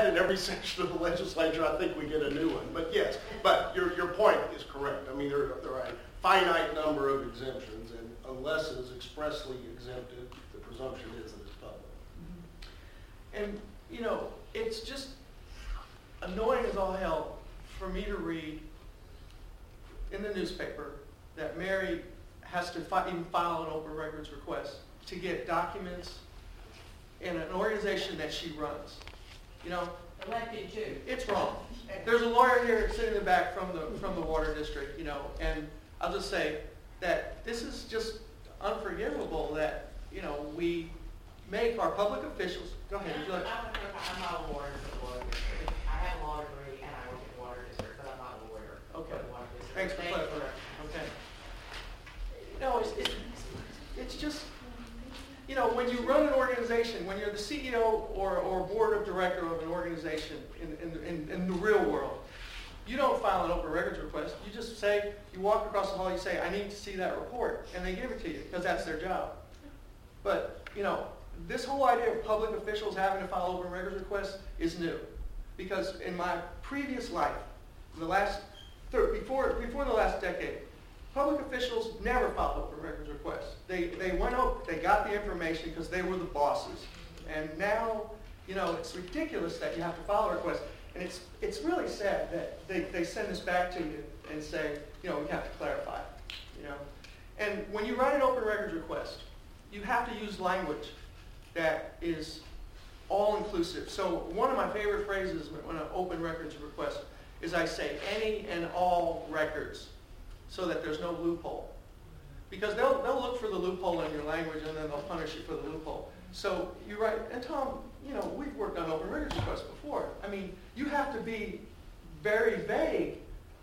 that in every section of the legislature, I think we get a new one. But yes, but your point is correct. I mean, there are a finite number of exemptions, and unless it is expressly exempted, the presumption is that it's public. And, you know, it's just annoying as all hell for me to read in the newspaper that Mary has to even file an open records request to get documents in an organization that she runs. You know, elected too. It's wrong. There's a lawyer here sitting in the back from the water district, you know, and I'll just say that this is just unforgivable that, you know, we make our public officials. Go ahead. I'm not a lawyer. I have a law degree and I work in the water district, but I'm not a lawyer. Okay. Thanks for clarifying. Okay. No, it's just, you know, when you run an organization, when you're the CEO or board of director of an organization in the real world, you don't file an open records request. You just say, you walk across the hall, you say, I need to see that report, and they give it to you because that's their job. But, you know, this whole idea of public officials having to file open records requests is new. Because in my previous life, before the last decade, public officials never filed open records requests. They went out, they got the information because they were the bosses. And now, you know, it's ridiculous that you have to file a request. And it's really sad that they send this back to you and say, you know, we have to clarify, you know. And when you write an open records request, you have to use language that is all-inclusive. So one of my favorite phrases when an open records request is I say any and all records so that there's no loophole. Because they'll look for the loophole in your language and then they'll punish you for the loophole. So you write, and Tom, you know, we've worked on open records requests before. I mean, you have to be very vague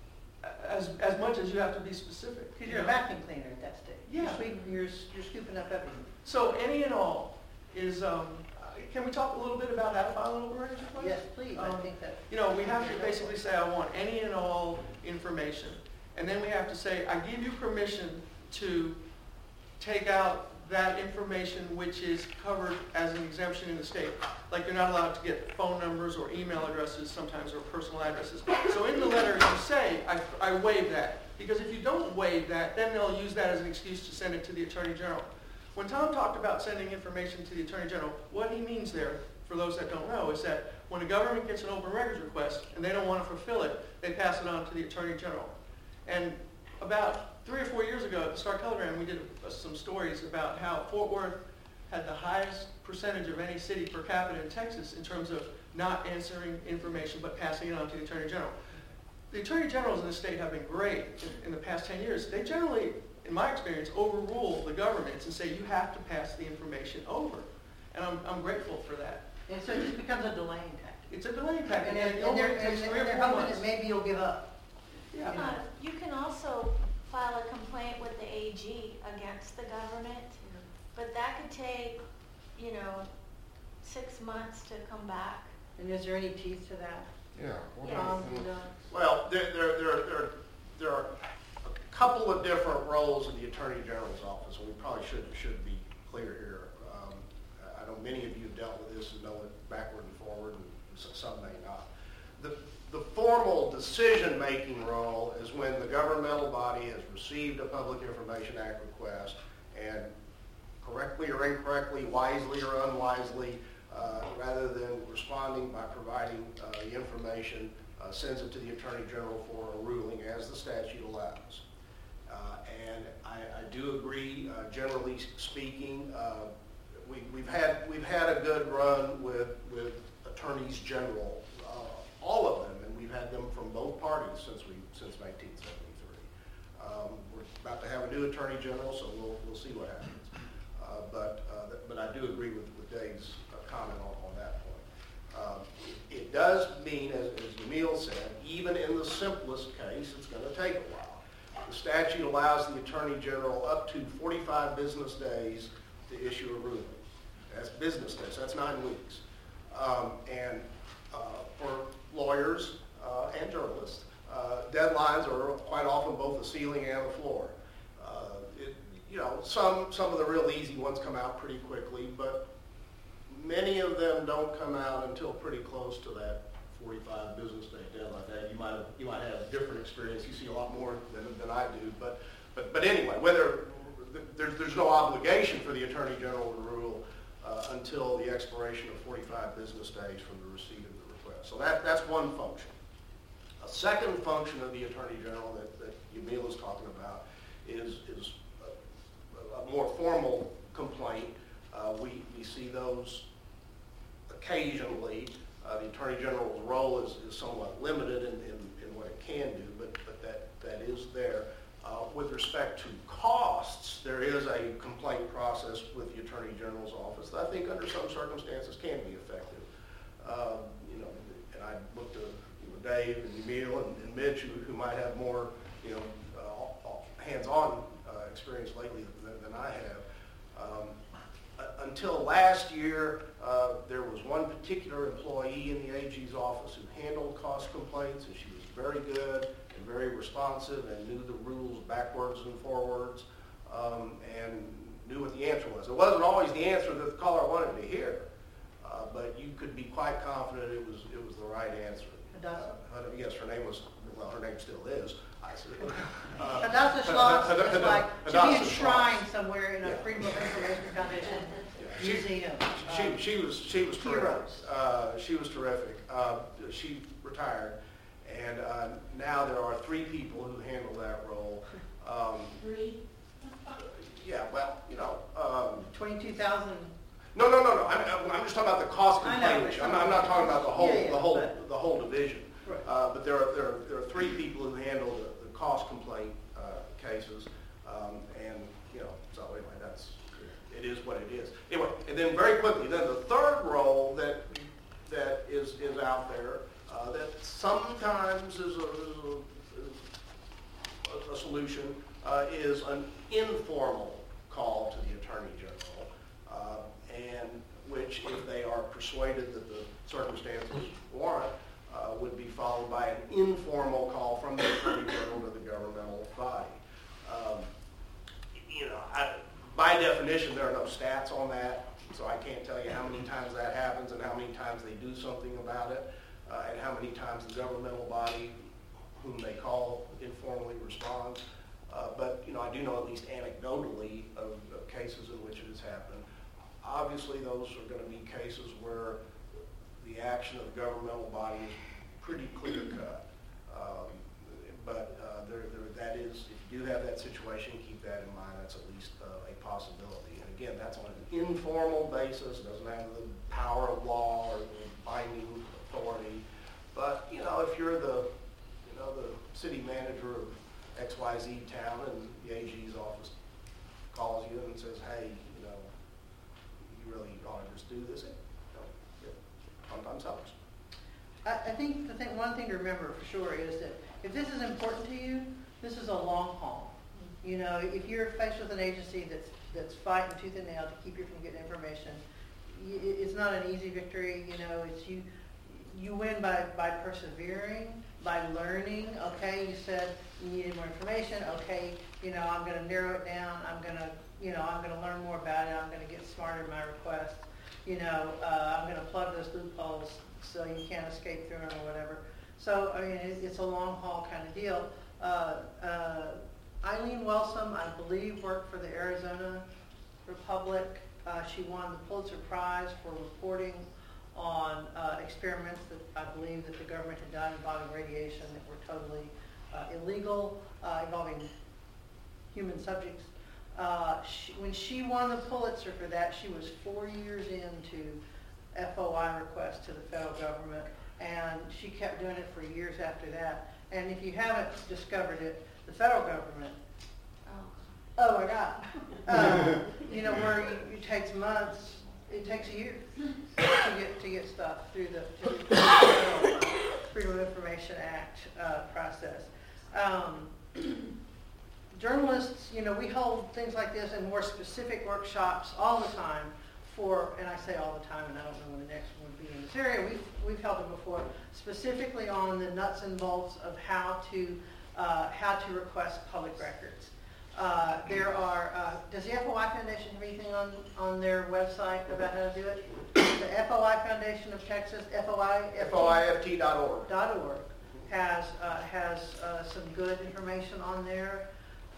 as much as you have to be specific. Because you're a vacuum cleaner at that stage. Yeah. You're scooping up everything. So any and all is, can we talk a little bit about how to file an open records request? Yes, please. I think that. You know, we have to basically say, I want any and all information. And then we have to say, I give you permission to take out that information which is covered as an exemption in the state. Like you're not allowed to get phone numbers or email addresses sometimes or personal addresses. So in the letter you say, I waive that. Because if you don't waive that, then they'll use that as an excuse to send it to the Attorney General. When Tom talked about sending information to the Attorney General, what he means there, for those that don't know, is that when a government gets an open records request and they don't want to fulfill it, they pass it on to the Attorney General. And about 3 or 4 years ago at the Star-Telegram, we did some stories about how Fort Worth had the highest percentage of any city per capita in Texas in terms of not answering information but passing it on to the Attorney General. The Attorney Generals in the state have been great in the past 10 years. They generally, in my experience, overrule the governments and say you have to pass the information over. And I'm grateful for that. And so it just becomes a delaying tactic. It's a delaying tactic. And they're hoping that maybe you'll give up. Yeah. You can also file a complaint with the AG against the government, but that could take, 6 months to come back. And is there any teeth to that? Yeah. Well, there are a couple of different roles in the Attorney General's office, and we probably should be clear here. I know many of you have dealt with this and know it backward and forward, and some may not. The formal decision-making role is when the governmental body has received a Public Information Act request and correctly or incorrectly, wisely or unwisely, rather than responding by providing the information, sends it to the Attorney General for a ruling as the statute allows. And I do agree, generally speaking, we've had a good run with attorneys general, all of them, and we've had them from both parties since 1973. We're about to have a new Attorney General, so we'll see what happens. But I do agree with Dave's comment on that point. It does mean, as Emil said, even in the simplest case, it's going to take a while. The statute allows the Attorney General up to 45 business days to issue a ruling. That's business days. That's 9 weeks. And for lawyers and journalists, deadlines are quite often both the ceiling and the floor. Some of the real easy ones come out pretty quickly, but many many of them don't come out until pretty close to that 45 business day deadline. Now, you might have different experience. You see a lot more than I do, but anyway, whether there's no obligation for the Attorney General to rule until the expiration of 45 business days from the receipt of the request. So that's one function. A second function of the Attorney General that Yamil is talking about is a more formal complaint. We see those occasionally. The Attorney General's role is somewhat limited in what it can do, but that is there. With respect to costs, there is a complaint process with the Attorney General's office that I think under some circumstances can be effective. And I looked at Dave and Emil and Mitch, who might have more hands-on experience lately than I have. Until last year, there was one particular employee in the AG's office who handled cost complaints, and she was very good and very responsive and knew the rules backwards and forwards, and knew what the answer was. It wasn't always the answer that the caller wanted to hear, but you could be quite confident it was the right answer. Yes, her name still is. Hadassah Schloss is like to be enshrined somewhere in a Freedom of Information Foundation museum. She was terrific. She was terrific. She retired, and now there are 3 people who handle that role. 3? Yeah, well, 22,000. No. I'm just talking about the cost complaint issue. I'm not talking about the whole division. Right. But there are 3 people who handle the cost complaint cases, and so anyway, it is what it is. Anyway, and then very quickly, then the third role that is out there that sometimes is a solution is an informal call to the Attorney General, and which, if they are persuaded that the circumstances warrant, would be followed by an informal call from the Attorney General to the governmental body. By definition, there are no stats on that, so I can't tell you how many times that happens and how many times they do something about it, and how many times the governmental body, whom they call, informally responds. But I do know at least anecdotally of cases in which it has happened. Obviously, those are going to be cases where the action of the governmental body is pretty clear cut. But that is, if you do have that situation, keep that in mind. That's at least a possibility. And again, that's on an informal basis. It doesn't have the power of law or the binding authority. But if you're the city manager of XYZ town and the AG's office calls you and says, hey, you really ought to just do this, it sometimes helps. I think one thing to remember for sure is that if this is important to you, this is a long haul. If you're faced with an agency that's fighting tooth and nail to keep you from getting information, it's not an easy victory. It's you win by persevering, by learning. Okay, you said you needed more information. Okay, I'm going to narrow it down. I'm going to learn more about it. I'm going to get smarter in my requests. I'm going to plug those loopholes so you can't escape through them or whatever. So, it's a long haul kind of deal. Eileen Wellsome, I believe, worked for the Arizona Republic. She won the Pulitzer Prize for reporting on experiments that I believe that the government had done involving radiation that were totally illegal, involving human subjects. When she won the Pulitzer for that, she was 4 years into FOI requests to the federal government, and she kept doing it for years after that. And if you haven't discovered it, the federal government, oh my God, where it takes months, it takes a year to get stuff through the federal Freedom of Information Act process. Journalists, we hold things like this and more specific workshops all the time and I say all the time, and I don't know when the next one would be in this area. We've held them before, specifically on the nuts and bolts of how to request public records. Does the FOI Foundation have anything on their website about how to do it? the FOI Foundation of Texas, FOIFT.org. .org has some good information on there.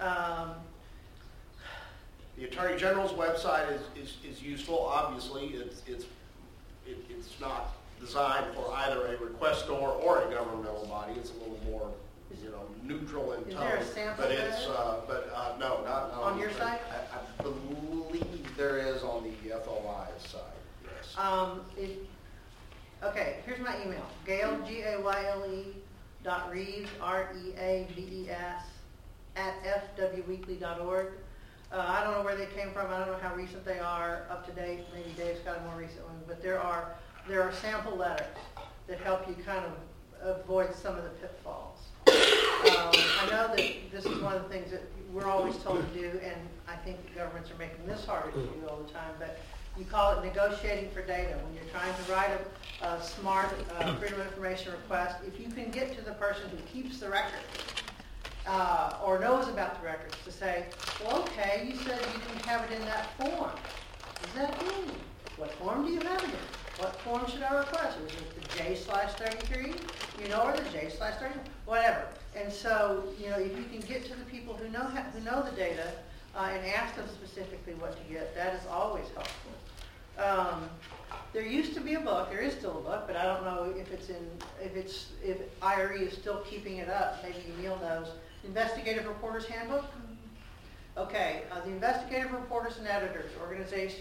The Attorney General's website is useful. Obviously, it's not designed for either a requestor or a governmental body. It's a little more, neutral in tone. Is there a sample but there? it's no, not On your site? I believe there is on the FOI side. Yes. Okay, here's my email. Gayle, Gayle, .reeves, REAVES, @fwweekly.org. I don't know where they came from. I don't know how recent they are, up to date. Maybe Dave's got a more recent one. But there are sample letters that help you kind of avoid some of the pitfalls. I know that this is one of the things that we're always told to do, and I think the governments are making this harder to do all the time, but you call it negotiating for data. When you're trying to write a smart freedom of information request, if you can get to the person who keeps the record, or knows about the records, to say, well, okay, you said you can have it in that form. What does that mean? What form do you have it in? What form should I request? Is it the J/33, or the J/30, whatever. And so, if you can get to the people who know the data and ask them specifically what to get, that is always helpful. There used to be a book. There is still a book, but I don't know if IRE is still keeping it up. Maybe Neil knows. Investigative Reporters Handbook. Okay, the Investigative Reporters and Editors Organization.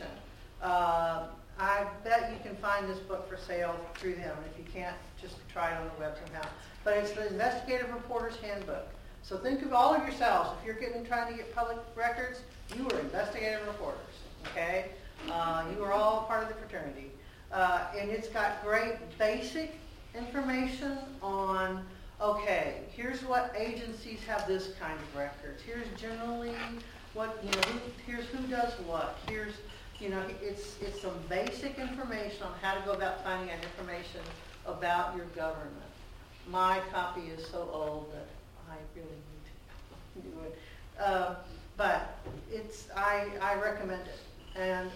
I bet you can find this book for sale through them. If you can't, just try it on the web somehow. But it's the Investigative Reporters Handbook. So think of all of yourselves. If you're trying to get public records, you are investigative reporters. Okay, you are all part of the fraternity, and it's got great basic information on. Okay, here's what agencies have this kind of records. Here's generally what here's who does what. Here's it's some basic information on how to go about finding out information about your government. My copy is so old that I really need to do it, but I recommend it. And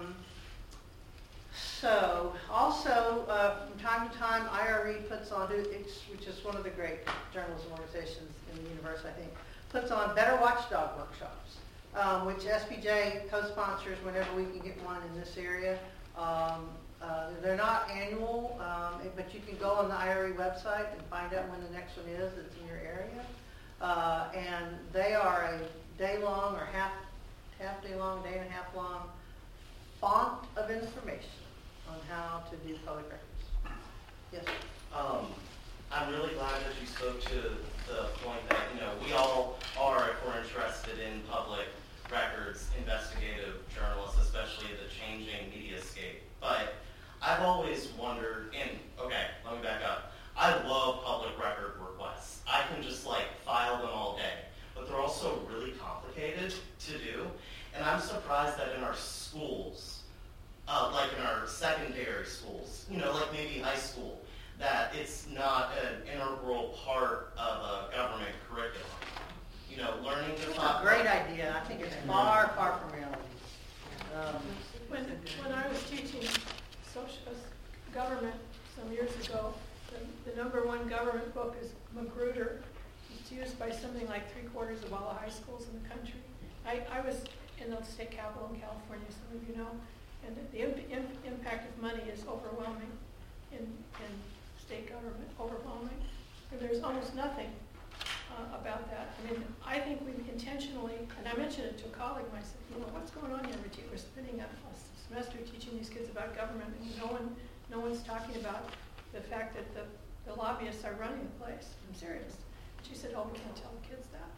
so also from time to time, IRE puts on, which is one of the great journalism organizations in the universe, I think, puts on Better Watchdog workshops, which SPJ co-sponsors whenever we can get one in this area. They're not annual, but you can go on the IRE website and find out when the next one is that's in your area. And they are a day-long or half day long, day and a half long font of information on how to do public records. Yes? I'm really glad that you spoke to the point that, we all are, if we're interested in public records, investigative journalists, especially the changing mediascape. But I've always wondered, let me back up. I love public record requests. I can just file them all day, but they're also really complicated to do. And I'm surprised that in our schools, like in our secondary schools, like maybe high school, that it's not an integral part of a government curriculum. Learning to It's a great idea. I think it's far, far from reality. When I was teaching government some years ago, the number one government book is Magruder. It's used by something like 3/4 of all the high schools in the country. I was in the state capital in California, some of you know, and the impact of money is overwhelming in state government, overwhelming. And there's almost nothing about that. I think we've intentionally, and I mentioned it to a colleague, and I said, what's going on here? We're spending a semester teaching these kids about government, and no one's talking about the fact that the lobbyists are running the place. I'm serious. She said, we can't tell the kids that.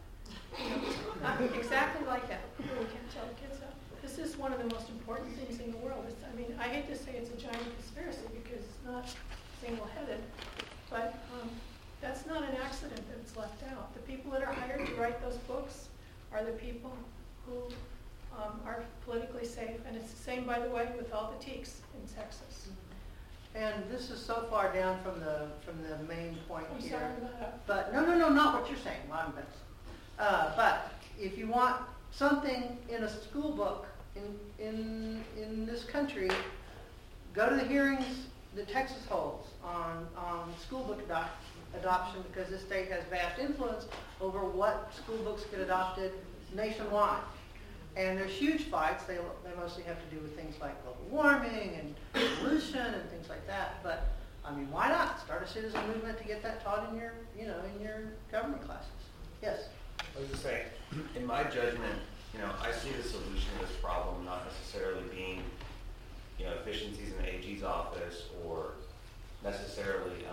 Exactly like that. We can't tell the kids that. This is one of the most important things in the world. I hate to say it's a giant conspiracy because it's not single-headed, but that's not an accident that it's left out. The people that are hired to write those books are the people who are politically safe, and it's the same, by the way, with all the TEECs in Texas. And this is so far down from the main point I'm here. sorry about that. But no, not what you're saying. Well, I'm better. But if you want something in a school book in this country Go to the hearings that Texas holds on school book adoption, because this state has vast influence over what school books get adopted nationwide. And there's huge fights. They mostly have to do with things like global warming and pollution and things like that. But I mean, why not start a citizen movement to get that taught in your, in your government classes? Yes. I was just saying, in my judgment, I see the solution to this problem not necessarily being, efficiencies in the AG's office or necessarily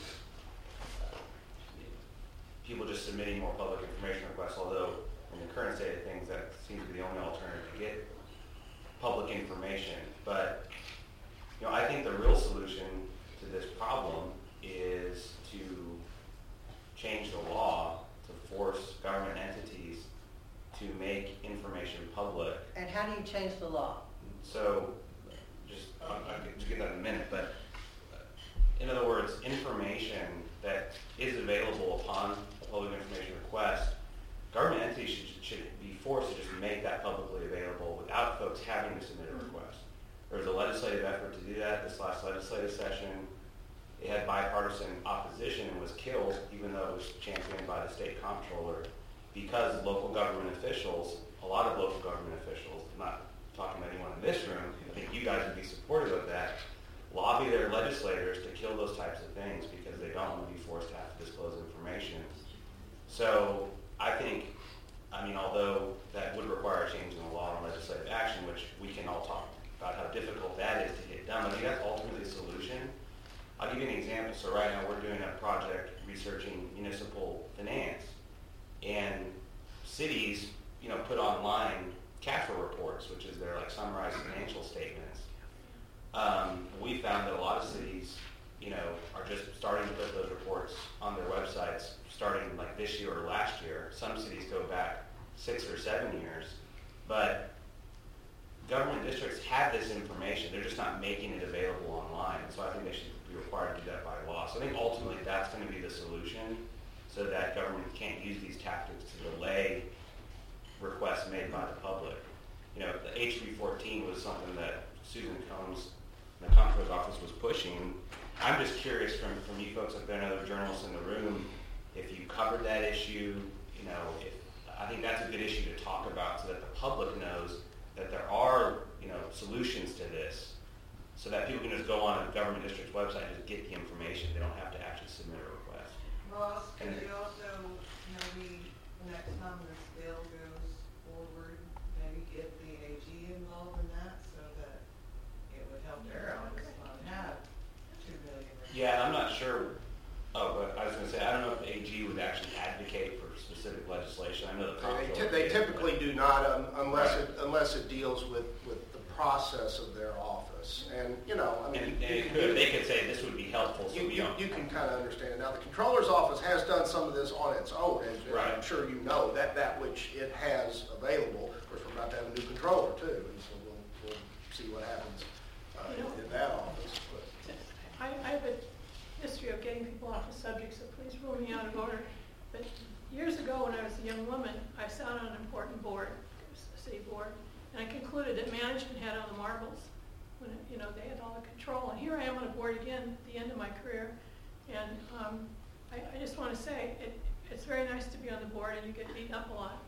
people just submitting more public information requests, although in the current state of things, that seems to be the only alternative to get public information. But, I think the real solution to this problem is to change the law to force government entities to make information public. And how do you change the law? So, I'll get that in a minute, but in other words, information that is available upon a public information request, government entities should be forced to just make that publicly available without folks having to submit a request. There was a legislative effort to do that this last legislative session. It had bipartisan opposition and was killed, even though it was championed by the state comptroller, because local government officials, a lot of local government officials, I'm not talking about anyone in this room, I think you guys would be supportive of that, lobby their legislators to kill those types of things because they don't want to be forced to have to disclose information. So I think, although that would require a change in the law and legislative action, which we can all talk about how difficult that is to get done, I think that's ultimately a solution. I'll give you an example. So right now we're doing a project researching municipal finance, and cities, put online cash flow reports, which is their summarized financial statements. We found that a lot of cities, are just starting to put those reports on their websites, starting this year or last year. Some cities go back 6 or 7 years, but government districts have this information. They're just not making it available online. So I think they should be required to do that by law. So I think ultimately that's going to be the solution, so that government can't use these tactics to delay requests made by the public. The HB 14 was something that Susan Combs, the comptroller's office, was pushing. I'm just curious from you folks up there and other journalists in the room, if you covered that issue, I think that's a good issue to talk about so that the public knows that there are, solutions to this, so that people can just go on a government district's website and just get the information. They don't have to actually submit a request. Ross, could you also, maybe next time this bill goes forward, maybe get the AG involved in that so that it would help their office not have 2 million. Yeah, I'm not sure. Oh, but I was going to say, I don't know if the AG would actually advocate for specific legislation. I know the comptroller They typically do not, unless it deals with the process of their office. And they could say this would be helpful. So you can kind of understand it. Now, the comptroller's office has done some of this on its own, and right. I'm sure you know that which it has available. Of course, we're about to have a new controller too, and so we'll see what happens in that office. But I have a history of getting people off the subject, so please rule me out of order. But years ago, when I was a young woman, I sat on an important board, a city board, and I concluded that management had all the marbles when they had all the control. And here I am on a board again at the end of my career, and I just want to say it's very nice to be on the board, and you get beaten up a lot.